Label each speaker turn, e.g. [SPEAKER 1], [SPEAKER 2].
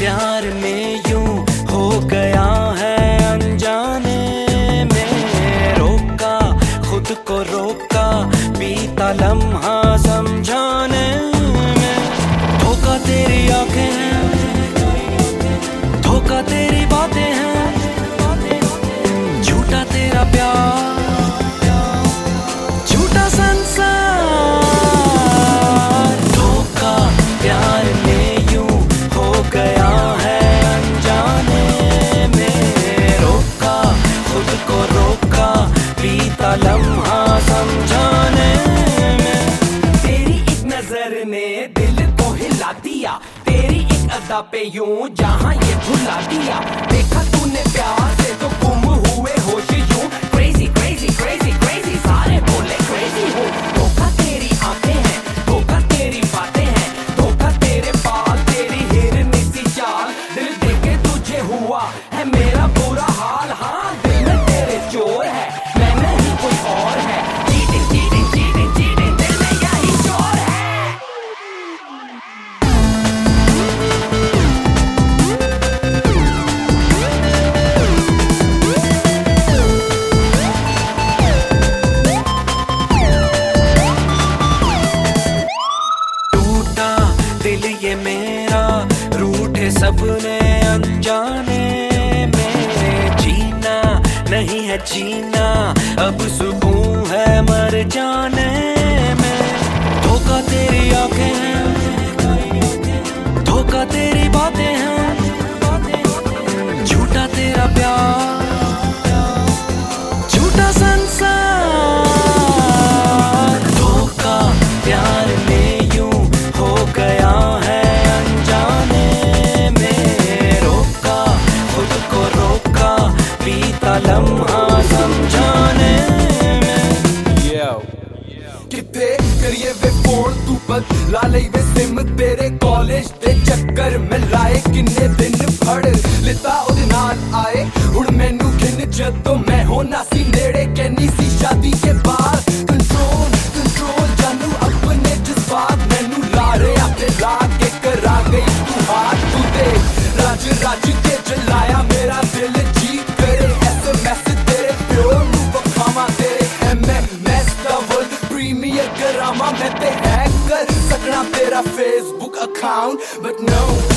[SPEAKER 1] प्यार में यूं हो गया है अनजाने में। रोका खुद को रोका बीता लम्हा समझाने में। धोखा तेरी आंखें हैं, धोखा तेरी बातें हैं, झूठा तेरा प्यार, झूठा संसार। धोखा प्यार में यूं हो गया है अनजाने में। रोका खुद को रोका बीता लम्हा समझाने में।
[SPEAKER 2] तेरी एक नजर ने दिल को हिला दिया, तेरी एक अदा पे यूं जहां ये भुला दिया। देखा तूने प्यार से तो गुम हुए होश यूं। क्रेजी क्रेजी क्रेजी क्रेजी सारे बोले क्रेजी हो। धोखा तेरी आंखें हैं, धोखा तेरी बातें हैं, धोखा तेरे बाल, तेरी हिरनी सी चाल। दिल देके तुझे हुआ है मेरा बुरा हाल। हाँ दिल में तेरे चोर है, मैं नहीं कोई और है। चीटिंग चीटिंग चीटिंग चीटिंग दिल में यही चोर है।
[SPEAKER 1] दिल ये मेरा रूठे सपने अनजाने में। जीना नहीं है जीना अब सुकून है मर जाने में। धोखा तेरी आंखें हैं, धोखा तेरी बातें हैं, झूठा तेरा प्यार, झूठा संसार। धोखा प्यार में यूं हो गया है अनजाने में। रोका खुद को रोका बीता लम्हा समझाने में।
[SPEAKER 2] किथे करिए वे फोन तू बदला ले वे सिम। तेरे कॉलेज दे चक्कर में लाए किन्ने दिन फड़ लिता ओदे नाल आए। हुण मैनू घिन जदों मैं होना सी नेड़े कहनी सी शादी के बाद। कंट्रोल कंट्रोल जानू अपने जज्बात मैनू ला रहा ते ला के करा गई तू हाथ। तू दे राज राज के जलाया मेरा दिल जीत करे। SMS तेरे प्यो नू बखावा तेरे MMS दा वर्ल्ड प्रीमियर करामा। मैं ते हैक कर सकना तेरा Facebook अकाउंट बट नो